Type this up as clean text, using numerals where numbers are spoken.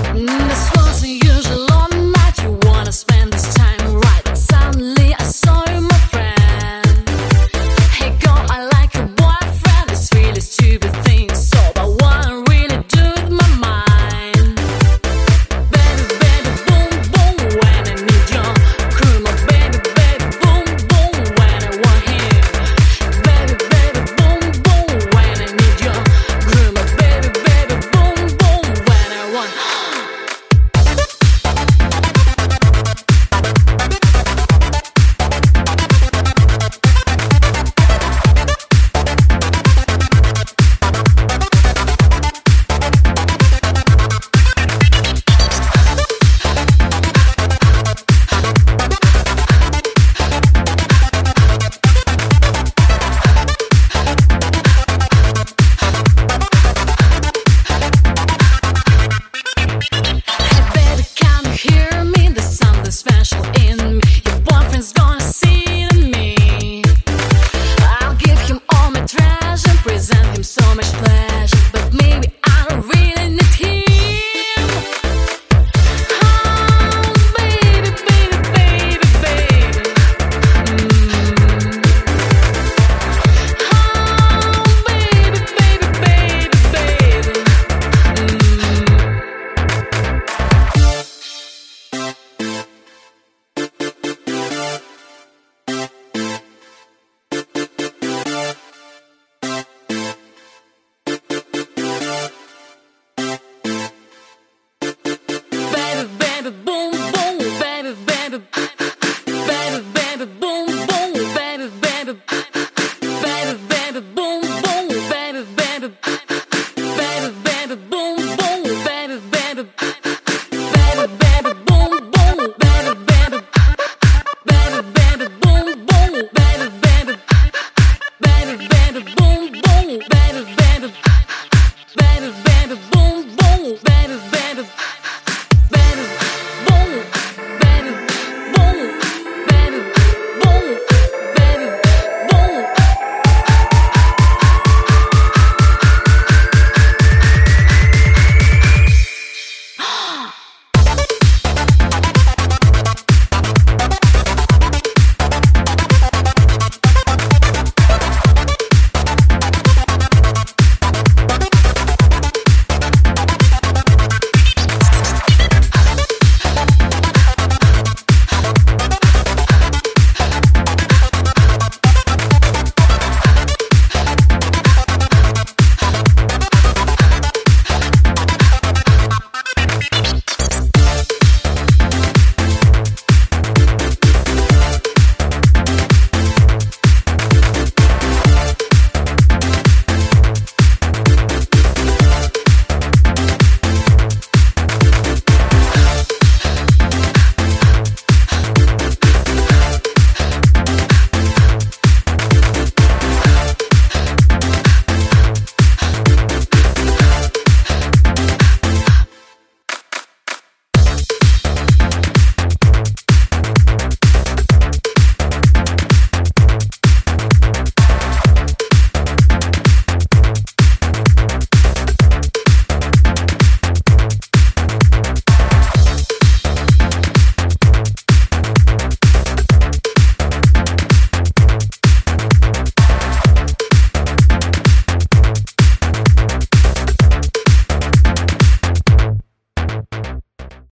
This wasn't usual on night. You wanna spend this time right. Suddenly I saw you, my friend. Hey girl, I like your boyfriend. It's really stupid thing, so I wanna really do with my mind. Baby, baby, boom, boom, when I need your crew. My baby, baby, boom, boom, when I want him. Baby, baby, boom, boom, when I need your crew. My baby, baby, boom, boom, when I want. Hey baby, can you hear me? There's something special in me. Your boyfriend's gonna see it in me. I'll give him all my treasure, present him so much pleasure, but maybe I don't really need him. Oh, baby, baby, baby, baby. Oh, baby, baby, baby, baby. Baby, baby, boom.